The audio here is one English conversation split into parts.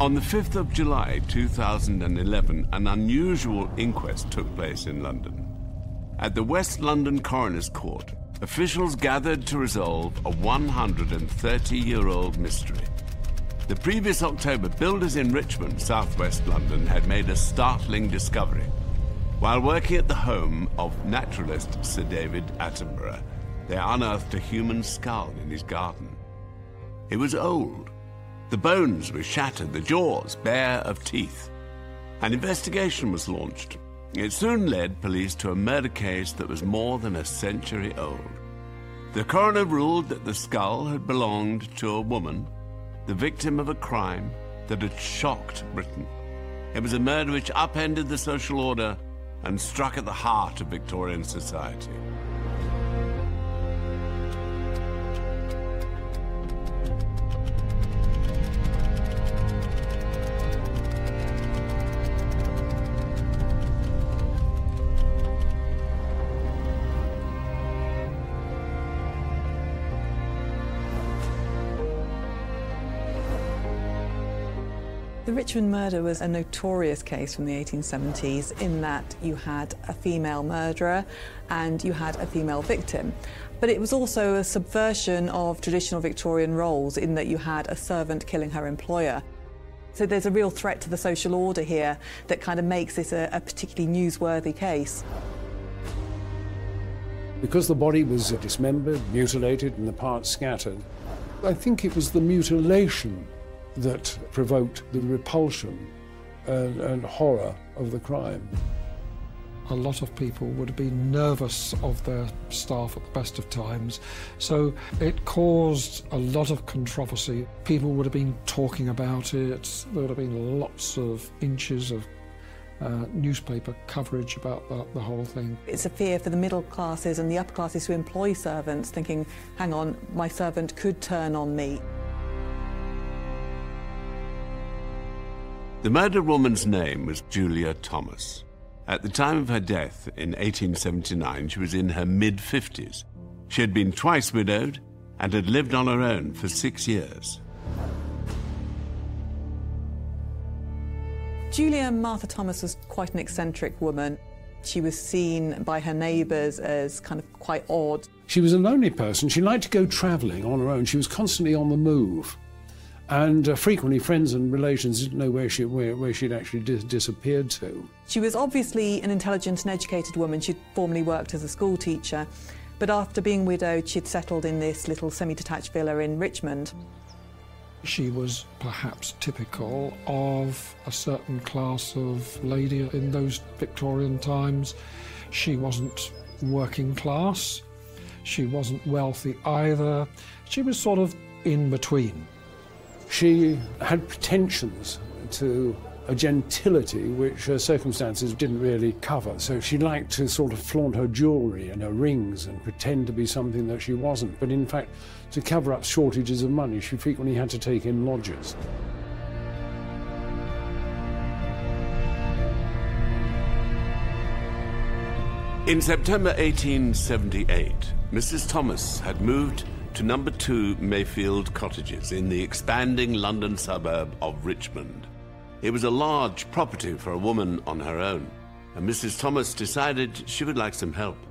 On the 5th of July 2011, an unusual inquest took place in London. At the West London Coroner's Court, officials gathered to resolve a 130-year-old mystery. The previous October, builders in Richmond, southwest London, had made a startling discovery. While working at the home of naturalist Sir David Attenborough, they unearthed a human skull in his garden. It was old. The bones were shattered, the jaws bare of teeth. An investigation was launched. It soon led police to a murder case that was more than a century old. The coroner ruled that the skull had belonged to a woman, the victim of a crime that had shocked Britain. It was a murder which upended the social order and struck at the heart of Victorian society. The Richmond murder was a notorious case from the 1870s in that you had a female murderer and you had a female victim. But it was also a subversion of traditional Victorian roles in that you had a servant killing her employer. So there's a real threat to the social order here that kind of makes this a particularly newsworthy case. Because the body was dismembered, mutilated, and the parts scattered, I think it was the mutilation that provoked the repulsion and horror of the crime. A lot of people would have been nervous of their staff at the best of times, so it caused a lot of controversy. People would have been talking about it. There would have been lots of inches of newspaper coverage about the whole thing. It's a fear for the middle classes and the upper classes who employ servants, thinking, hang on, my servant could turn on me. The murdered woman's name was Julia Thomas. At the time of her death in 1879, she was in her mid-50s. She had been twice widowed and had lived on her own for 6 years. Julia Martha Thomas was quite an eccentric woman. She was seen by her neighbours as kind of quite odd. She was a lonely person. She liked to go travelling on her own. She was constantly on the move. And frequently friends and relations didn't know where she'd actually disappeared to. She was obviously an intelligent and educated woman. She'd formerly worked as a school teacher, but after being widowed, she'd settled in this little semi-detached villa in Richmond. She was perhaps typical of a certain class of lady in those Victorian times. She wasn't working class, she wasn't wealthy either. She was sort of in between. She had pretensions to a gentility which her circumstances didn't really cover. So she liked to sort of flaunt her jewellery and her rings and pretend to be something that she wasn't. But in fact, to cover up shortages of money, she frequently had to take in lodgers. In September 1878, Mrs. Thomas had moved to No. 2 Mayfield Cottages in the expanding London suburb of Richmond. It was a large property for a woman on her own, and Mrs. Thomas decided she would like some help.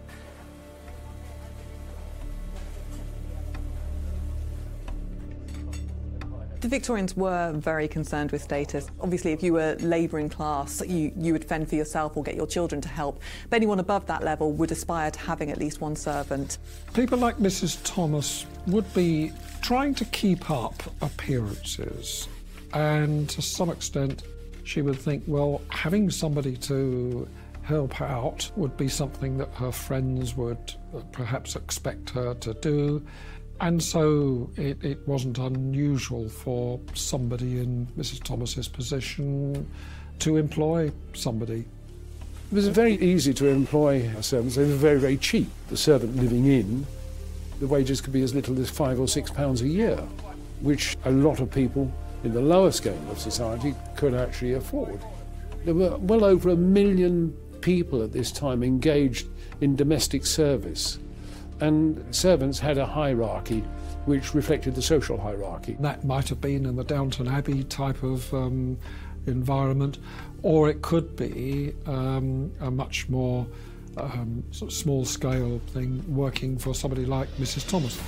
The Victorians were very concerned with status. Obviously, if you were labouring class, you would fend for yourself or get your children to help. But anyone above that level would aspire to having at least one servant. People like Mrs. Thomas would be trying to keep up appearances, and to some extent she would think, well, having somebody to help out would be something that her friends would perhaps expect her to do. And so it wasn't unusual for somebody in Mrs. Thomas's position to employ somebody. It was very easy to employ servants. They were very, very cheap. The servant living in, the wages could be as little as £5 or £6 a year, which a lot of people in the lower scale of society could actually afford. There were well over 1 million people at this time engaged in domestic service. And servants had a hierarchy which reflected the social hierarchy. That might have been in the Downton Abbey type of environment, or it could be a much more sort of small-scale thing, working for somebody like Mrs. Thomas.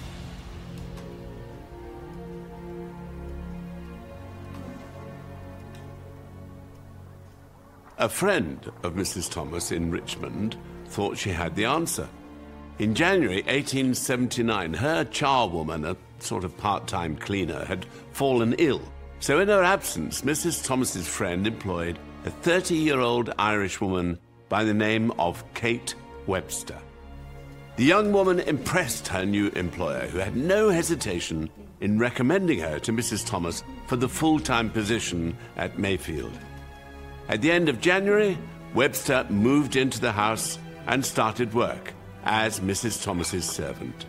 A friend of Mrs. Thomas in Richmond thought she had the answer. In January 1879, her charwoman, a sort of part-time cleaner, had fallen ill. So in her absence, Mrs. Thomas's friend employed a 30-year-old Irish woman by the name of Kate Webster. The young woman impressed her new employer, who had no hesitation in recommending her to Mrs. Thomas for the full-time position at Mayfield. At the end of January, Webster moved into the house and started work as Mrs. Thomas's servant.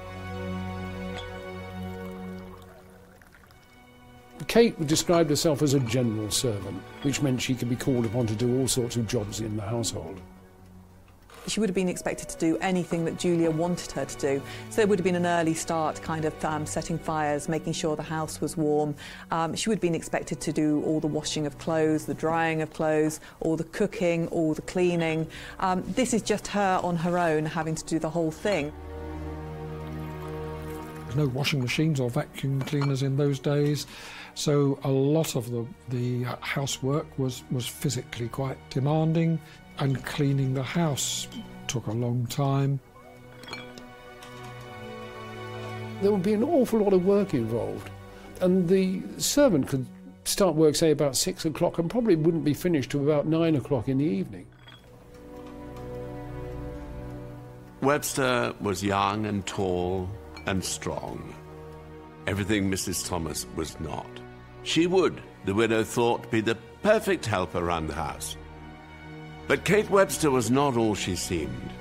Kate described herself as a general servant, which meant she could be called upon to do all sorts of jobs in the household. She would have been expected to do anything that Julia wanted her to do. So there would have been an early start, kind of setting fires, making sure the house was warm. She would have been expected to do all the washing of clothes, the drying of clothes, all the cooking, all the cleaning. This is just her on her own, having to do the whole thing. There's no washing machines or vacuum cleaners in those days, so a lot of the housework was physically quite demanding, and cleaning the house took a long time. There would be an awful lot of work involved, and the servant could start work, say, about 6 o'clock and probably wouldn't be finished till about 9 o'clock in the evening. Webster was young and tall and strong. Everything Mrs. Thomas was not. She would, the widow thought, be the perfect help around the house. But Kate Webster was not all she seemed.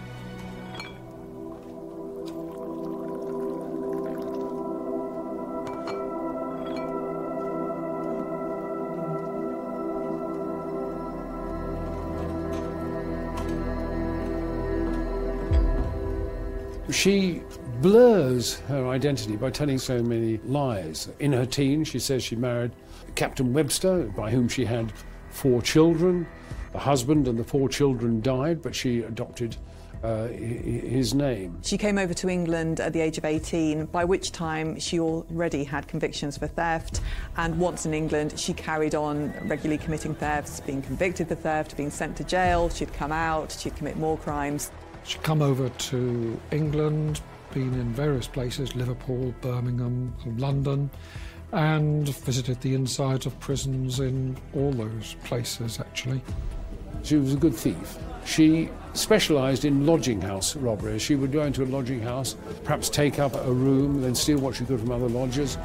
She blurs her identity by telling so many lies. In her teens, she says she married Captain Webster, by whom she had 4 children. The husband and the 4 children died, but she adopted his name. She came over to England at the age of 18, by which time she already had convictions for theft, and once in England she carried on regularly committing thefts, being convicted for theft, being sent to jail. She'd come out, she'd commit more crimes. She'd come over to England, been in various places, Liverpool, Birmingham, London, and visited the insides of prisons in all those places, actually. She was a good thief. She specialised in lodging house robberies. She would go into a lodging house, perhaps take up a room, then steal what she could from other lodgers.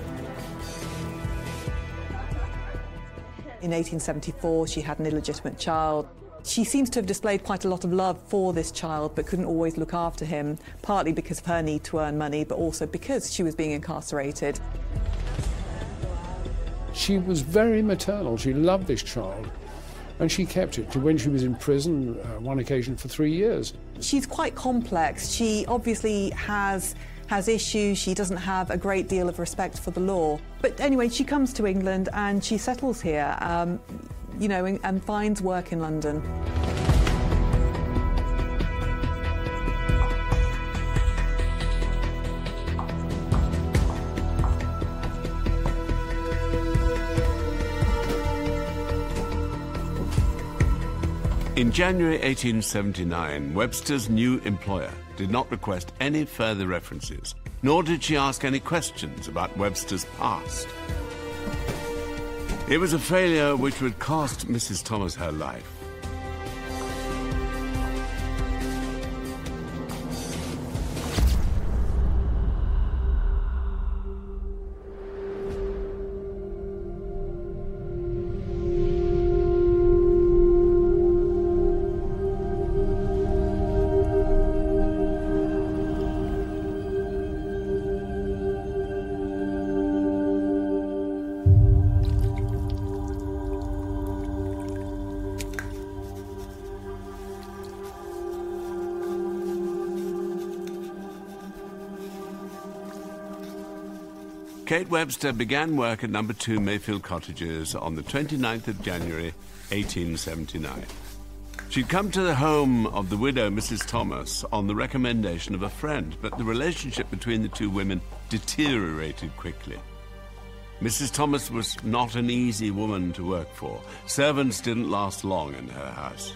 In 1874, she had an illegitimate child. She seems to have displayed quite a lot of love for this child, but couldn't always look after him, partly because of her need to earn money, but also because she was being incarcerated. She was very maternal. She loved this child, and she kept it to when she was in prison, one occasion for 3 years. She's quite complex. She obviously has issues. She doesn't have a great deal of respect for the law. But anyway, she comes to England and she settles here, you know, and finds work in London. In January 1879, Webster's new employer did not request any further references, nor did she ask any questions about Webster's past. It was a failure which would cost Mrs. Thomas her life. Kate Webster began work at number 2 Mayfield Cottages on the 29th of January, 1879. She'd come to the home of the widow, Mrs. Thomas, on the recommendation of a friend, but the relationship between the two women deteriorated quickly. Mrs. Thomas was not an easy woman to work for. Servants didn't last long in her house.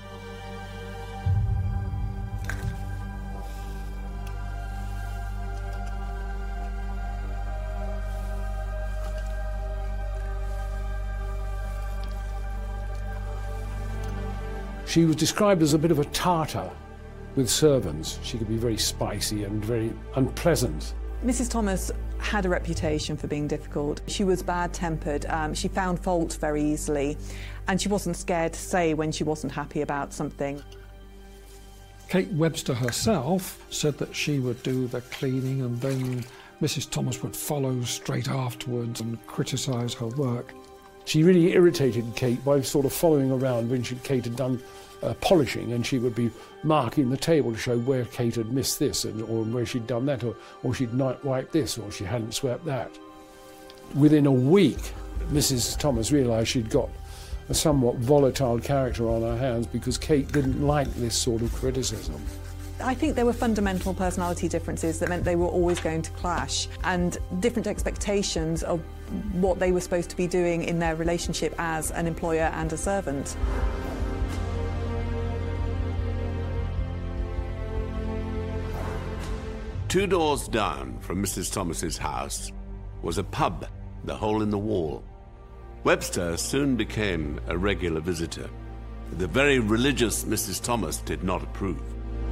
She was described as a bit of a tartar with servants. She could be very spicy and very unpleasant. Mrs. Thomas had a reputation for being difficult. She was bad-tempered, she found fault very easily, and she wasn't scared to say when she wasn't happy about something. Kate Webster herself said that she would do the cleaning and then Mrs. Thomas would follow straight afterwards and criticise her work. She really irritated Kate by sort of following around when Kate had done polishing, and she would be marking the table to show where Kate had missed this, or where she'd done that, or she'd not wiped this, or she hadn't swept that. Within a week, Mrs. Thomas realised she'd got a somewhat volatile character on her hands because Kate didn't like this sort of criticism. I think there were fundamental personality differences that meant they were always going to clash, and different expectations of what they were supposed to be doing in their relationship as an employer and a servant. Two doors down from Mrs. Thomas's house was a pub, the Hole in the Wall. Webster soon became a regular visitor. The very religious Mrs. Thomas did not approve.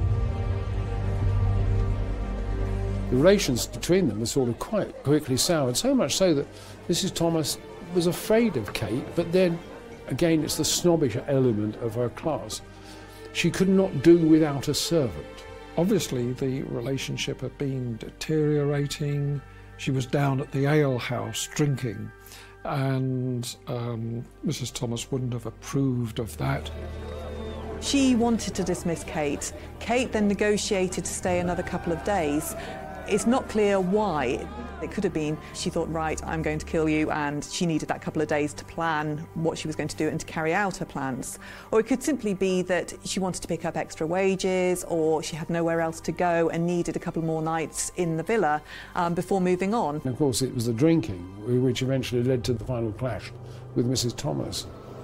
The relations between them were sort of quite quickly soured, so much so that Mrs. Thomas was afraid of Kate, but then, again, it's the snobbish element of her class. She could not do without a servant. Obviously, the relationship had been deteriorating. She was down at the ale house drinking, and Mrs. Thomas wouldn't have approved of that. She wanted to dismiss Kate. Kate then negotiated to stay another couple of days. It's not clear why. It could have been she thought, right, I'm going to kill you, and she needed that couple of days to plan what she was going to do and to carry out her plans. Or it could simply be that she wanted to pick up extra wages, or she had nowhere else to go and needed a couple more nights in the villa before moving on. And of course, it was the drinking which eventually led to the final clash with Mrs. Thomas.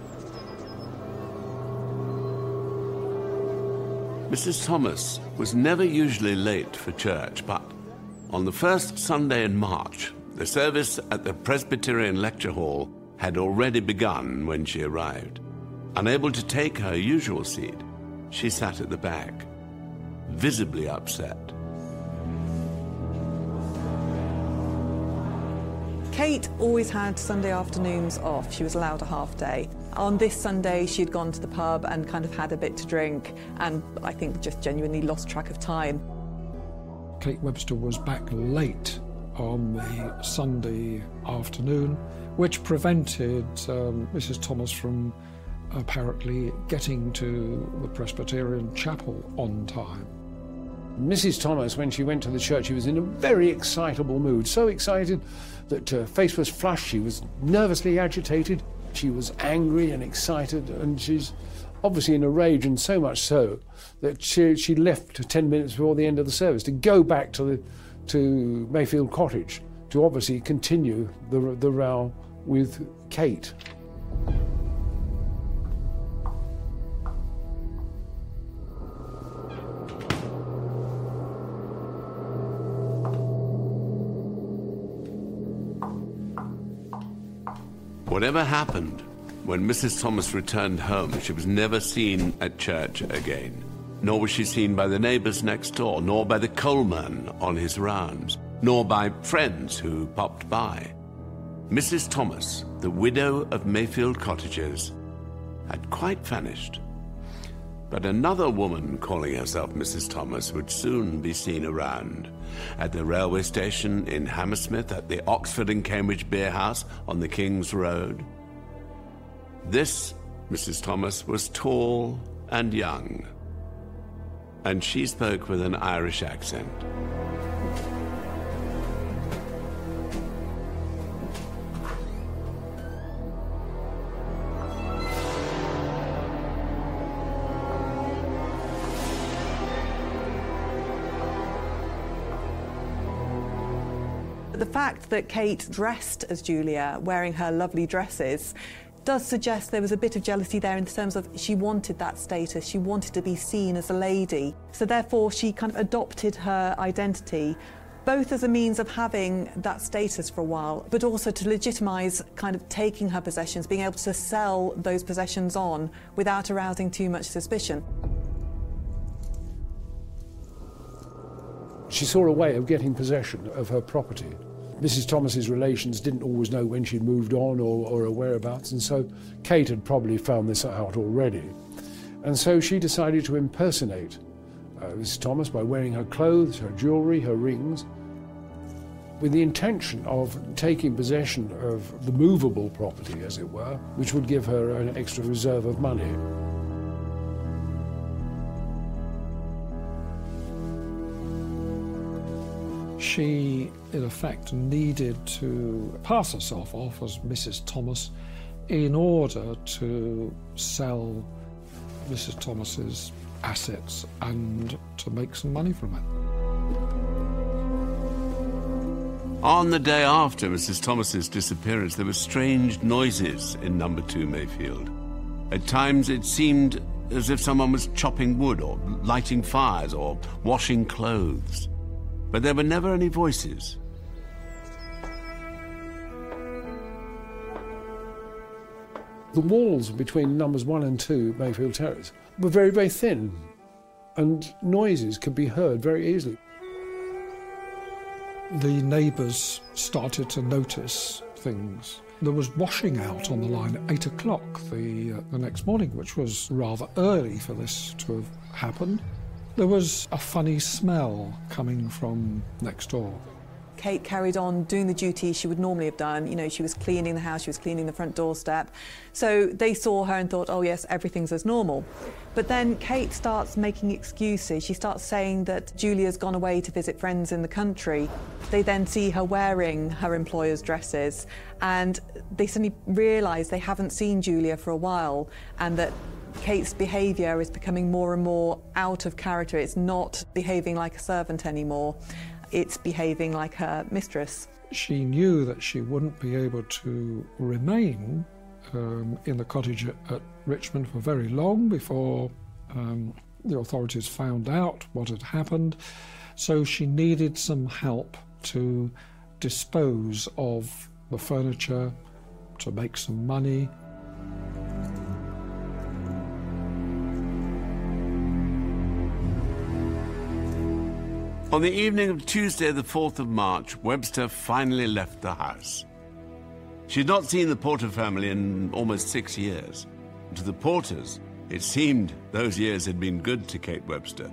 Mrs. Thomas was never usually late for church, but on the first Sunday in March, the service at the Presbyterian Lecture Hall had already begun when she arrived. Unable to take her usual seat, she sat at the back, visibly upset. Kate always had Sunday afternoons off. She was allowed a half day. On this Sunday, she had gone to the pub and kind of had a bit to drink, and I think just genuinely lost track of time. Kate Webster was back late on the Sunday afternoon, which prevented Mrs. Thomas from apparently getting to the Presbyterian chapel on time. Mrs. Thomas, when she went to the church, she was in a very excitable mood, so excited that her face was flushed, she was nervously agitated, she was angry and excited, and she's obviously in a rage, and so much so that she left 10 minutes before the end of the service to go back to Mayfield Cottage to obviously continue the row with Kate. Whatever happened, when Mrs. Thomas returned home, she was never seen at church again. Nor was she seen by the neighbours next door, nor by the coalman on his rounds, nor by friends who popped by. Mrs. Thomas, the widow of Mayfield Cottages, had quite vanished. But another woman calling herself Mrs. Thomas would soon be seen around. At the railway station in Hammersmith, at the Oxford and Cambridge Beer House on the King's Road. This Mrs. Thomas was tall and young, and she spoke with an Irish accent. The fact that Kate dressed as Julia, wearing her lovely dresses, does suggest there was a bit of jealousy there in terms of she wanted that status, she wanted to be seen as a lady. So therefore she kind of adopted her identity, both as a means of having that status for a while, but also to legitimise kind of taking her possessions, being able to sell those possessions on without arousing too much suspicion. She saw a way of getting possession of her property. Mrs. Thomas's relations didn't always know when she'd moved on or her whereabouts, and so Kate had probably found this out already. And so she decided to impersonate Mrs. Thomas by wearing her clothes, her jewellery, her rings, with the intention of taking possession of the movable property, as it were, which would give her an extra reserve of money. She, in effect, needed to pass herself off as Mrs. Thomas in order to sell Mrs. Thomas's assets and to make some money from it. On the day after Mrs. Thomas's disappearance, there were strange noises in number 2 Mayfield. At times it seemed as if someone was chopping wood or lighting fires or washing clothes. But there were never any voices. The walls between numbers 1 and 2 Mayfield Terrace were very, very thin, and noises could be heard very easily. The neighbours started to notice things. There was washing out on the line at 8 o'clock the next morning, which was rather early for this to have happened. There was a funny smell coming from next door. Kate carried on doing the duties she would normally have done. You know, she was cleaning the house, she was cleaning the front doorstep. So they saw her and thought, oh yes, everything's as normal. But then Kate starts making excuses. She starts saying that Julia's gone away to visit friends in the country. They then see her wearing her employer's dresses, and they suddenly realise they haven't seen Julia for a while, and that Kate's behaviour is becoming more and more out of character. It's not behaving like a servant anymore. It's behaving like her mistress. She knew that she wouldn't be able to remain in the cottage at Richmond for very long before the authorities found out what had happened. So she needed some help to dispose of the furniture, to make some money. On the evening of Tuesday, the 4th of March, Webster finally left the house. She had not seen the Porter family in almost 6 years. To the Porters, it seemed those years had been good to Kate Webster.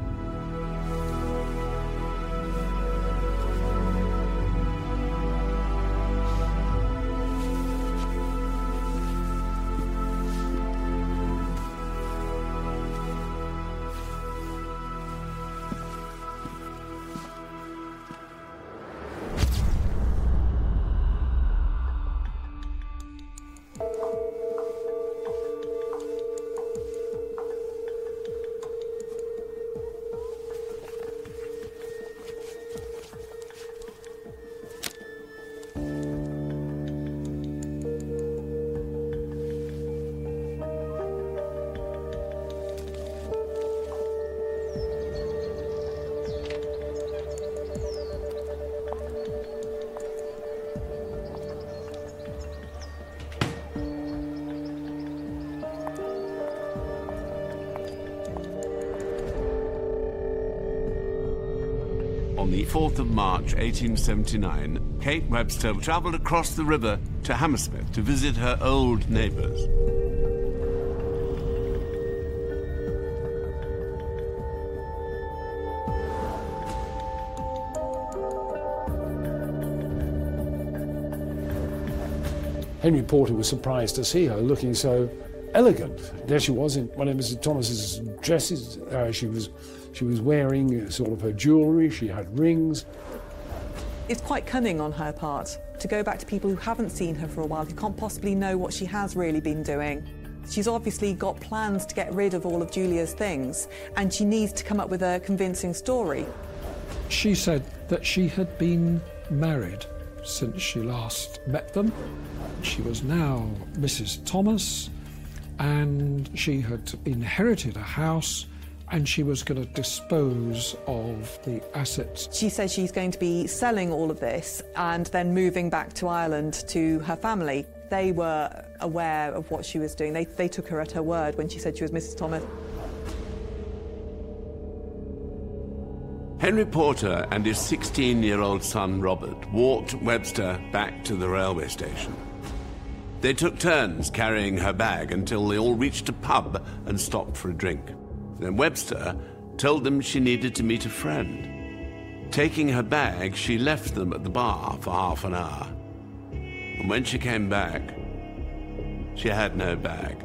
On the 4th of March, 1879, Kate Webster travelled across the river to Hammersmith to visit her old neighbours. Henry Porter was surprised to see her looking so elegant. There she was in one of Mrs. Thomas's dresses. She was wearing sort of her jewellery. She had rings. It's quite cunning on her part to go back to people who haven't seen her for a while, who can't possibly know what she has really been doing. She's obviously got plans to get rid of all of Julia's things, and she needs to come up with a convincing story. She said that she had been married since she last met them. She was now Mrs. Thomas, and she had inherited a house, and she was going to dispose of the assets. She says she's going to be selling all of this and then moving back to Ireland to her family. They were aware of what she was doing. They took her at her word when she said she was Mrs. Thomas. Henry Porter and his 16-year-old son Robert walked Webster back to the railway station. They took turns carrying her bag until they all reached a pub and stopped for a drink. Then Webster told them she needed to meet a friend. Taking her bag, she left them at the bar for half an hour. And when she came back, she had no bag.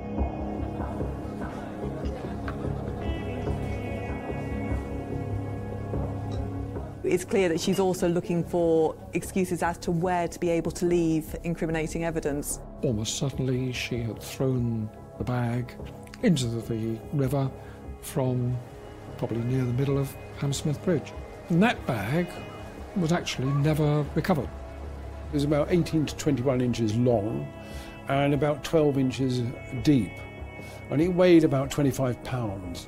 It's clear that she's also looking for excuses as to where to be able to leave incriminating evidence. Almost certainly she had thrown the bag into the river from probably near the middle of Hammersmith Bridge. And that bag was actually never recovered. It was about 18 to 21 inches long and about 12 inches deep, and it weighed about 25 pounds.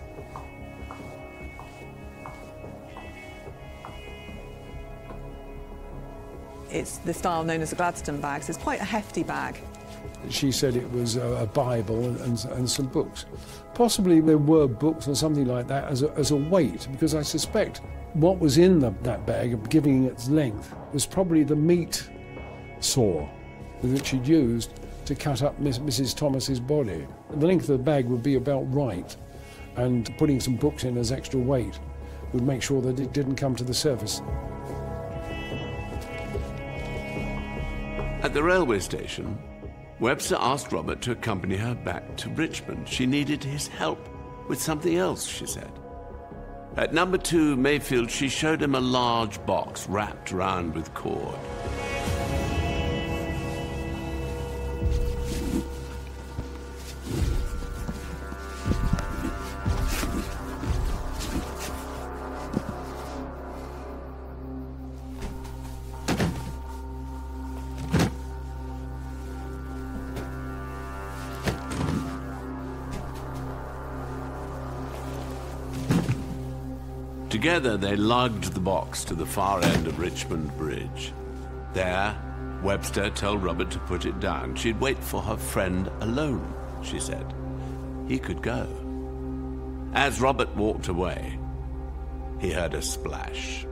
It's the style known as a Gladstone bag, so it's quite a hefty bag. She said it was a Bible and some books. Possibly there were books or something like that as a weight, because I suspect what was in that bag, giving its length, was probably the meat saw that she'd used to cut up Mrs. Thomas's body. The length of the bag would be about right, and putting some books in as extra weight would make sure that it didn't come to the surface. At the railway station, Webster asked Robert to accompany her back to Richmond. She needed his help with something else, she said. At number 2 Mayfield, she showed him a large box wrapped round with cord. Together, they lugged the box to the far end of Richmond Bridge. There, Webster told Robert to put it down. She'd wait for her friend alone, she said. He could go. As Robert walked away, he heard a splash.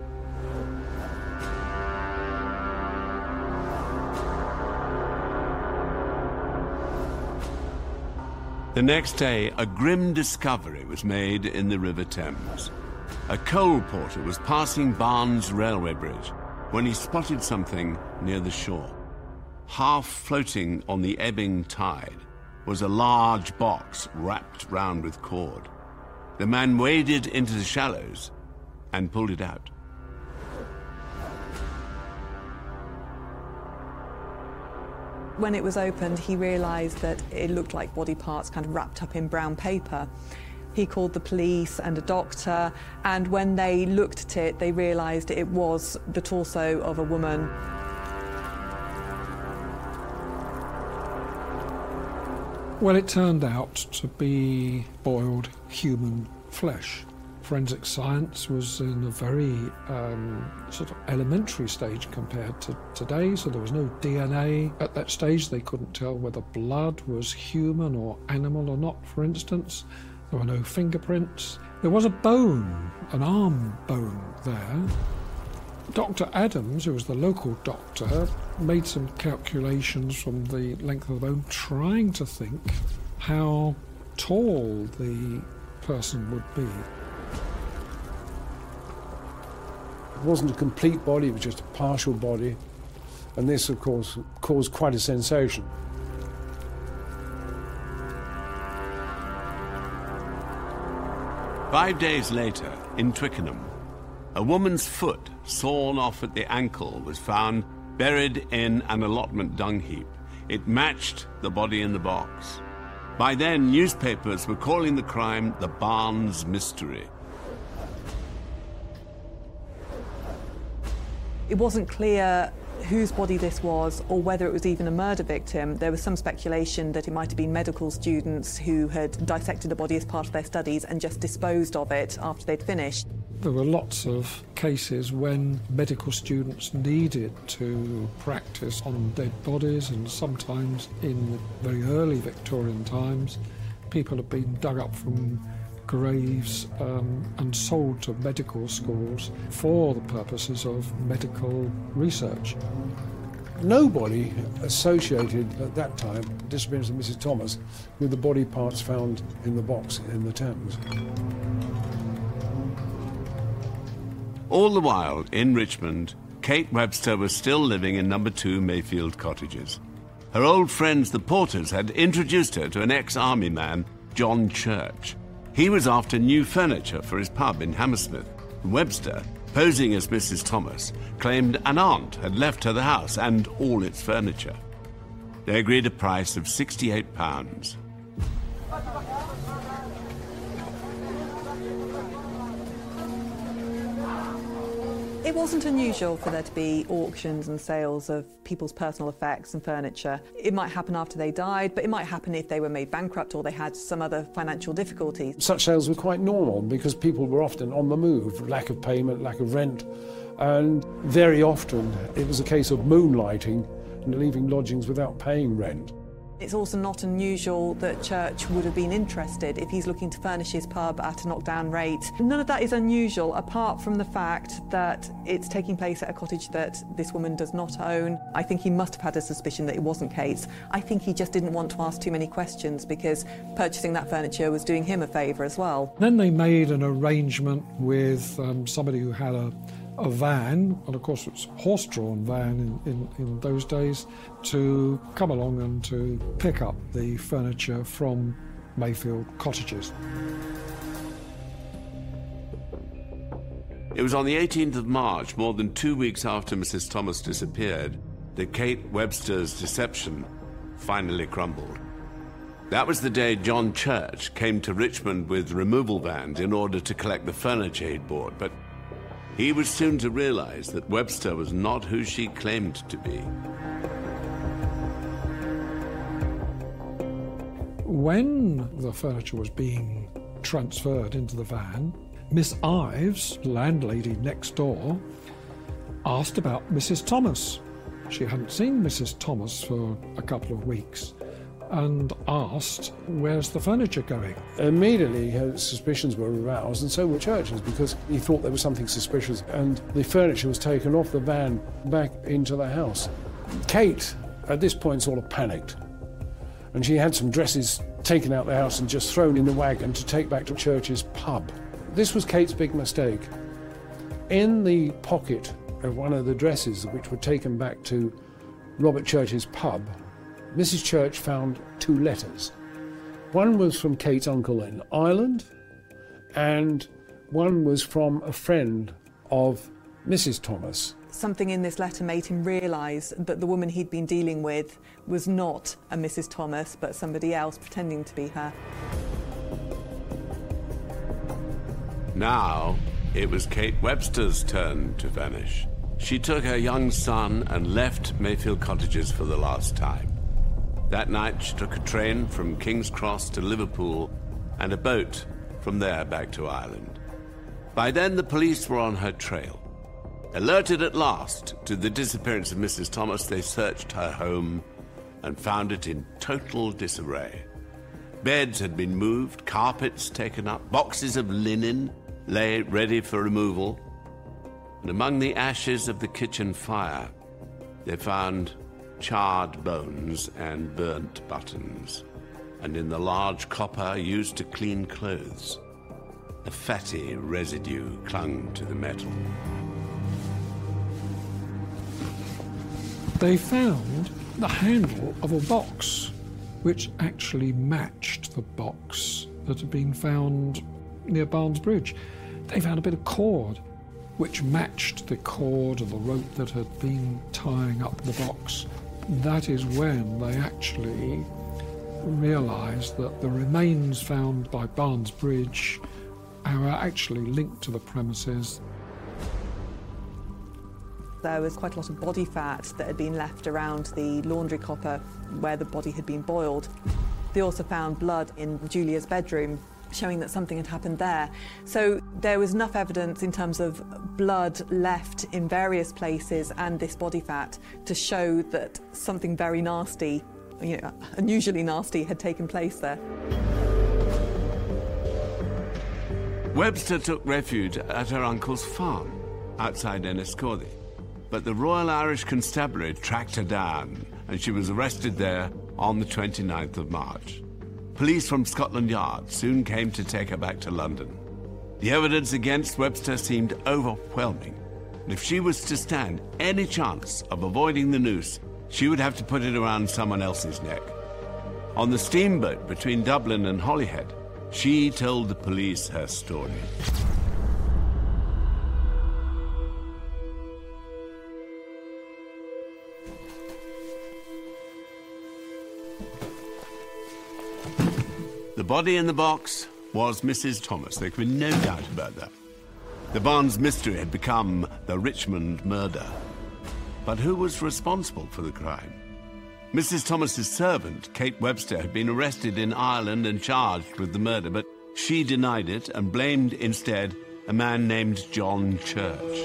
The next day, a grim discovery was made in the River Thames. A coal porter was passing Barnes Railway Bridge when he spotted something near the shore. Half floating on the ebbing tide was a large box wrapped round with cord. The man waded into the shallows and pulled it out. When it was opened, he realised that it looked like body parts kind of wrapped up in brown paper. He called the police and a doctor, and when they looked at it, they realised it was the torso of a woman. Well, it turned out to be boiled human flesh. Forensic science was in a very sort of elementary stage compared to today, so there was no DNA. At that stage, they couldn't tell whether blood was human or animal or not, for instance. There were no fingerprints. There was a bone, an arm bone there. Dr. Adams, who was the local doctor, made some calculations from the length of the bone, trying to think how tall the person would be. It wasn't a complete body, it was just a partial body, and this, of course, caused quite a sensation. Five days later, in Twickenham, a woman's foot, sawn off at the ankle, was found buried in an allotment dung heap. It matched the body in the box. By then, newspapers were calling the crime the Barnes Mystery. It wasn't clear whose body this was or whether it was even a murder victim. There was some speculation that it might have been medical students who had dissected the body as part of their studies and just disposed of it after they'd finished. There were lots of cases when medical students needed to practice on dead bodies, and sometimes in very early Victorian times, people have been dug up from graves and sold to medical schools for the purposes of medical research. Nobody associated at that time the disappearance of Mrs. Thomas with the body parts found in the box in the Thames. All the while, in Richmond, Kate Webster was still living in number 2 Mayfield Cottages. Her old friends, the Porters, had introduced her to an ex-army man, John Church. He was after new furniture for his pub in Hammersmith. Webster, posing as Mrs. Thomas, claimed an aunt had left her the house and all its furniture. They agreed a price of £68. It wasn't unusual for there to be auctions and sales of people's personal effects and furniture. It might happen after they died, but it might happen if they were made bankrupt or they had some other financial difficulties. Such sales were quite normal because people were often on the move, lack of payment, lack of rent, and very often it was a case of moonlighting and leaving lodgings without paying rent. It's also not unusual that Church would have been interested if he's looking to furnish his pub at a knockdown rate. None of that is unusual, apart from the fact that it's taking place at a cottage that this woman does not own. I think he must have had a suspicion that it wasn't Kate's. I think he just didn't want to ask too many questions because purchasing that furniture was doing him a favour as well. Then they made an arrangement with somebody who had a van, and of course it was a horse-drawn van in those days, to come along and to pick up the furniture from Mayfield Cottages. It was on the 18th of March, more than 2 weeks after Mrs. Thomas disappeared, that Kate Webster's deception finally crumbled. That was the day John Church came to Richmond with removal vans in order to collect the furniture he'd bought, but he was soon to realize that Webster was not who she claimed to be. When the furniture was being transferred into the van, Miss Ives, landlady next door, asked about Mrs. Thomas. She hadn't seen Mrs. Thomas for a couple of weeks and asked, "Where's the furniture going?" Immediately her suspicions were aroused, and so were Church's, because he thought there was something suspicious, and the furniture was taken off the van back into the house. Kate, at this point, sort of panicked, and she had some dresses taken out the house and just thrown in the wagon to take back to Church's pub. This was Kate's big mistake. In the pocket of one of the dresses which were taken back to Robert Church's pub, Mrs. Church found 2 letters. One was from Kate's uncle in Ireland, and one was from a friend of Mrs. Thomas. Something in this letter made him realise that the woman he'd been dealing with was not a Mrs. Thomas, but somebody else pretending to be her. Now, it was Kate Webster's turn to vanish. She took her young son and left Mayfield Cottages for the last time. That night, she took a train from King's Cross to Liverpool and a boat from there back to Ireland. By then, the police were on her trail. Alerted at last to the disappearance of Mrs. Thomas, they searched her home and found it in total disarray. Beds had been moved, carpets taken up, boxes of linen lay ready for removal, and among the ashes of the kitchen fire, they found charred bones and burnt buttons, and in the large copper used to clean clothes, a fatty residue clung to the metal. They found the handle of a box, which actually matched the box that had been found near Barnes Bridge. They found a bit of cord, which matched the cord of the rope that had been tying up the box. That is when they actually realised that the remains found by Barnes Bridge are actually linked to the premises. There was quite a lot of body fat that had been left around the laundry copper where the body had been boiled. They also found blood in Julia's bedroom, showing that something had happened there. So there was enough evidence in terms of blood left in various places and this body fat to show that something very nasty, unusually nasty, had taken place there. Webster took refuge at her uncle's farm outside Enniscorthy, but the Royal Irish Constabulary tracked her down and she was arrested there on the 29th of March. Police from Scotland Yard soon came to take her back to London. The evidence against Webster seemed overwhelming, and if she was to stand any chance of avoiding the noose, she would have to put it around someone else's neck. On the steamboat between Dublin and Holyhead, she told the police her story. The body in the box was Mrs. Thomas. There could be no doubt about that. The Barnes mystery had become the Richmond murder. But who was responsible for the crime? Mrs. Thomas's servant, Kate Webster, had been arrested in Ireland and charged with the murder, but she denied it and blamed instead a man named John Church.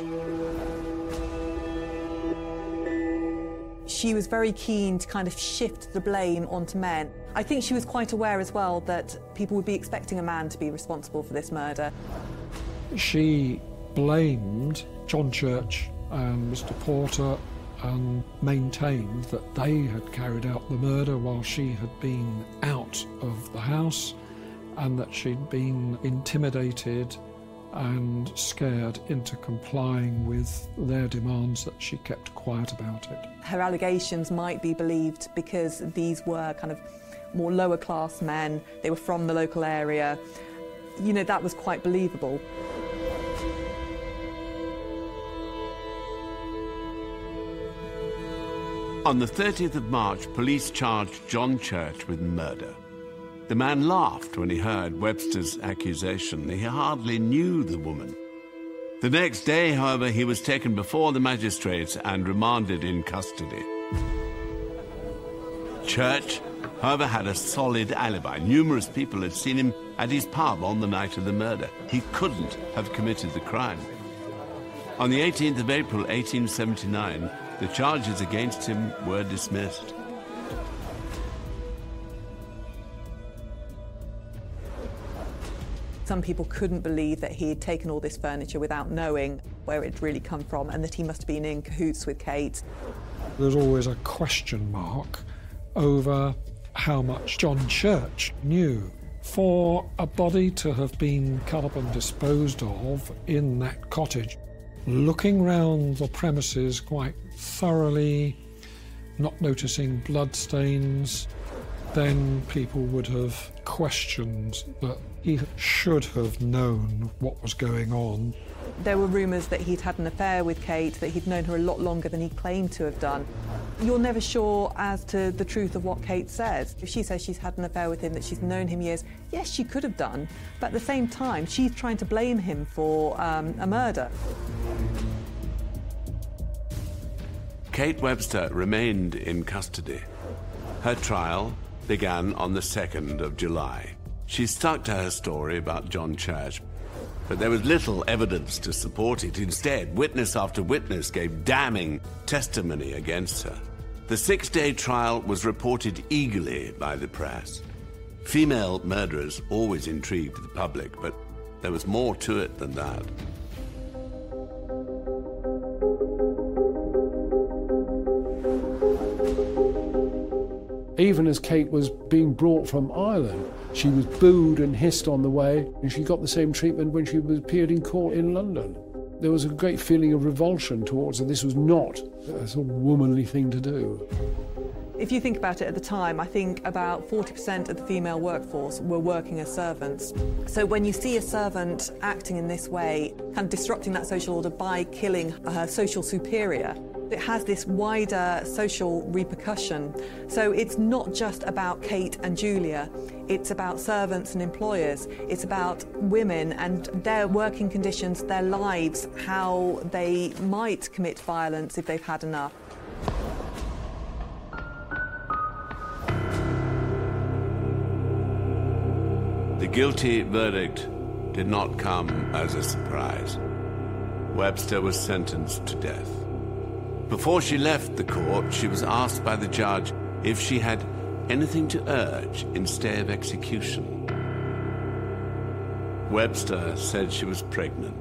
She was very keen to kind of shift the blame onto men. I think she was quite aware as well that people would be expecting a man to be responsible for this murder. She blamed John Church and Mr. Porter and maintained that they had carried out the murder while she had been out of the house and that she'd been intimidated and scared into complying with their demands, that she kept quiet about it. Her allegations might be believed because these were kind of more lower class men, they were from the local area. That was quite believable. On the 30th of March, police charged John Church with murder. The man laughed when he heard Webster's accusation. He hardly knew the woman. The next day, however, he was taken before the magistrates and remanded in custody. Church, however, had a solid alibi. Numerous people had seen him at his pub on the night of the murder. He couldn't have committed the crime. On the 18th of April, 1879, the charges against him were dismissed. Some people couldn't believe that he had taken all this furniture without knowing where it really come from and that he must have been in cahoots with Kate. There's always a question mark over how much John Church knew. For a body to have been cut up and disposed of in that cottage, looking round the premises quite thoroughly, not noticing bloodstains, then people would have questioned that he should have known what was going on. There were rumours that he'd had an affair with Kate, that he'd known her a lot longer than he claimed to have done. You're never sure as to the truth of what Kate says. If she says she's had an affair with him, that she's known him years, yes, she could have done, but at the same time, she's trying to blame him for a murder. Kate Webster remained in custody. Her trial began on the 2nd of July. She stuck to her story about John Church, but there was little evidence to support it. Instead, witness after witness gave damning testimony against her. The 6-day trial was reported eagerly by the press. Female murderers always intrigued the public, but there was more to it than that. Even as Kate was being brought from Ireland, she was booed and hissed on the way, and she got the same treatment when she appeared in court in London. There was a great feeling of revulsion towards her. This was not a sort of womanly thing to do. If you think about it at the time, I think about 40% of the female workforce were working as servants. So when you see a servant acting in this way, kind of disrupting that social order by killing her social superior, It has this wider social repercussion. So it's not just about Kate and Julia, it's about servants and employers, it's about women and their working conditions, their lives, how they might commit violence if they've had enough. The guilty verdict did not come as a surprise. Webster was sentenced to death. Before she left the court, she was asked by the judge if she had anything to urge in stay of execution. Webster said she was pregnant.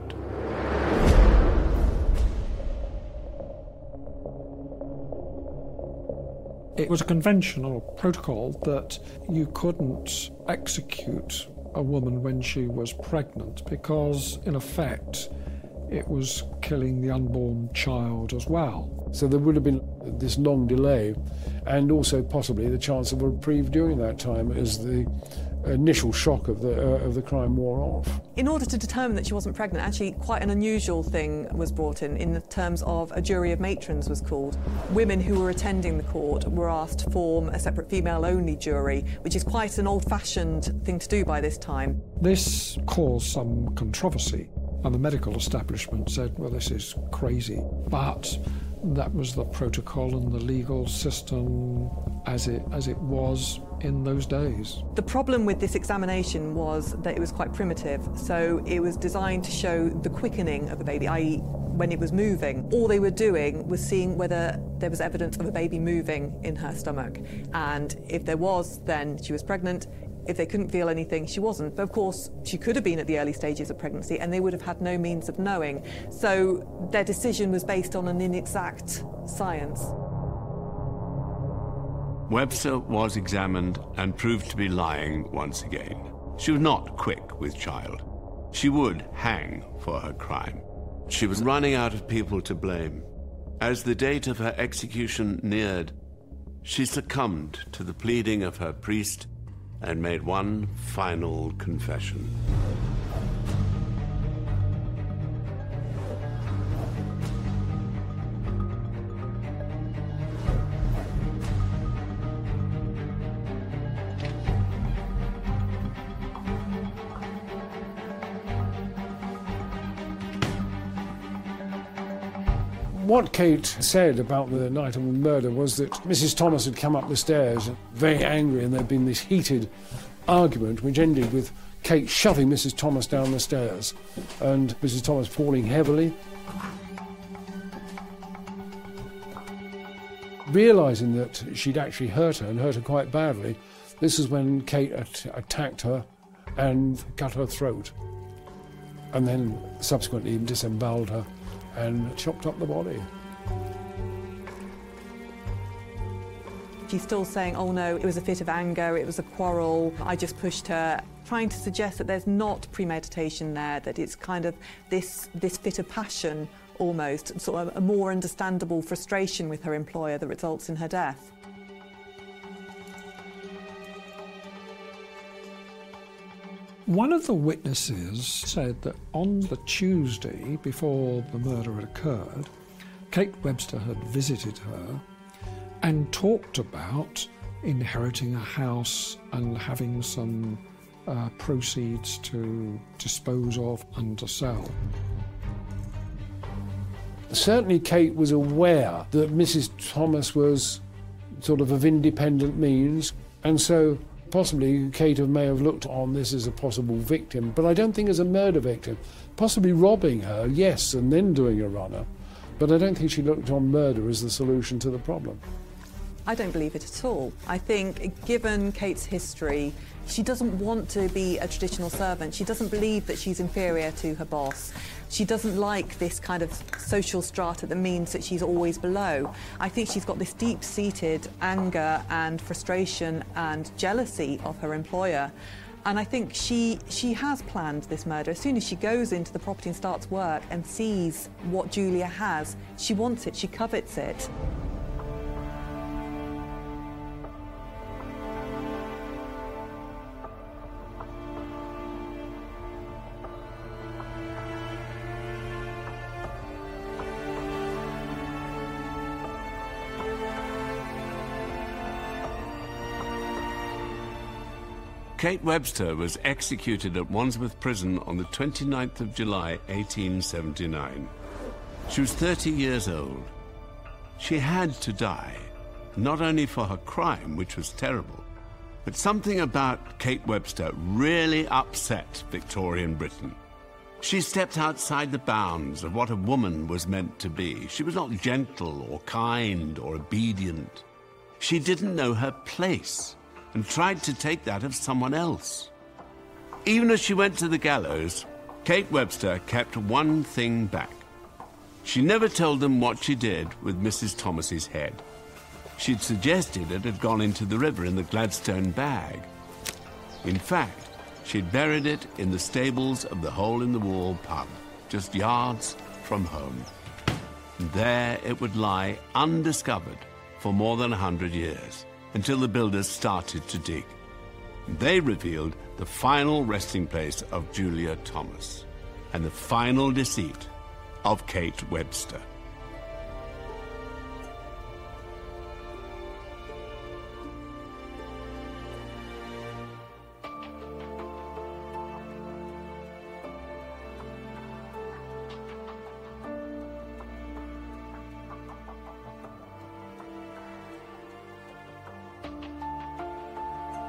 It was a conventional protocol that you couldn't execute a woman when she was pregnant because, in effect, it was killing the unborn child as well. So there would have been this long delay and also possibly the chance of a reprieve during that time as the initial shock of the crime wore off. In order to determine that she wasn't pregnant, actually quite an unusual thing was brought in terms of a jury of matrons was called. Women who were attending the court were asked to form a separate female-only jury, which is quite an old-fashioned thing to do by this time. This caused some controversy, and the medical establishment said, well, this is crazy. But that was the protocol and the legal system as it was in those days. The problem with this examination was that it was quite primitive, so it was designed to show the quickening of the baby, i.e. when it was moving. All they were doing was seeing whether there was evidence of a baby moving in her stomach, and if there was, then she was pregnant. If they couldn't feel anything, she wasn't. But of course, she could have been at the early stages of pregnancy and they would have had no means of knowing. So their decision was based on an inexact science. Webster was examined and proved to be lying once again. She was not quick with child. She would hang for her crime. She was running out of people to blame. As the date of her execution neared, she succumbed to the pleading of her priest and made one final confession. What Kate said about the night of the murder was that Mrs. Thomas had come up the stairs very angry and there'd been this heated argument which ended with Kate shoving Mrs. Thomas down the stairs and Mrs. Thomas falling heavily. Realising that she'd actually hurt her and hurt her quite badly, this is when Kate attacked her and cut her throat and then subsequently disemboweled her and chopped up the body. She's still saying, oh no, it was a fit of anger, it was a quarrel, I just pushed her, trying to suggest that there's not premeditation there, that it's kind of this fit of passion almost, sort of a more understandable frustration with her employer that results in her death. One of the witnesses said that on the Tuesday before the murder had occurred, Kate Webster had visited her and talked about inheriting a house and having some proceeds to dispose of and to sell. Certainly Kate was aware that Mrs. Thomas was sort of independent means, and so possibly Kate may have looked on this as a possible victim, but I don't think as a murder victim. Possibly robbing her, yes, and then doing a runner, but I don't think she looked on murder as the solution to the problem. I don't believe it at all. I think, given Kate's history, she doesn't want to be a traditional servant. She doesn't believe that she's inferior to her boss. She doesn't like this kind of social strata that means that she's always below. I think she's got this deep-seated anger and frustration and jealousy of her employer. And I think she has planned this murder. As soon as she goes into the property and starts work and sees what Julia has, she wants it, she covets it. Kate Webster was executed at Wandsworth Prison on the 29th of July, 1879. She was 30 years old. She had to die, not only for her crime, which was terrible, but something about Kate Webster really upset Victorian Britain. She stepped outside the bounds of what a woman was meant to be. She was not gentle or kind or obedient. She didn't know her place and tried to take that of someone else. Even as she went to the gallows, Kate Webster kept one thing back. She never told them what she did with Mrs. Thomas's head. She'd suggested it had gone into the river in the Gladstone bag. In fact, she'd buried it in the stables of the Hole-in-the-Wall pub, just yards from home. And there it would lie undiscovered for more than 100 years, until the builders started to dig. They revealed the final resting place of Julia Thomas and the final deceit of Kate Webster.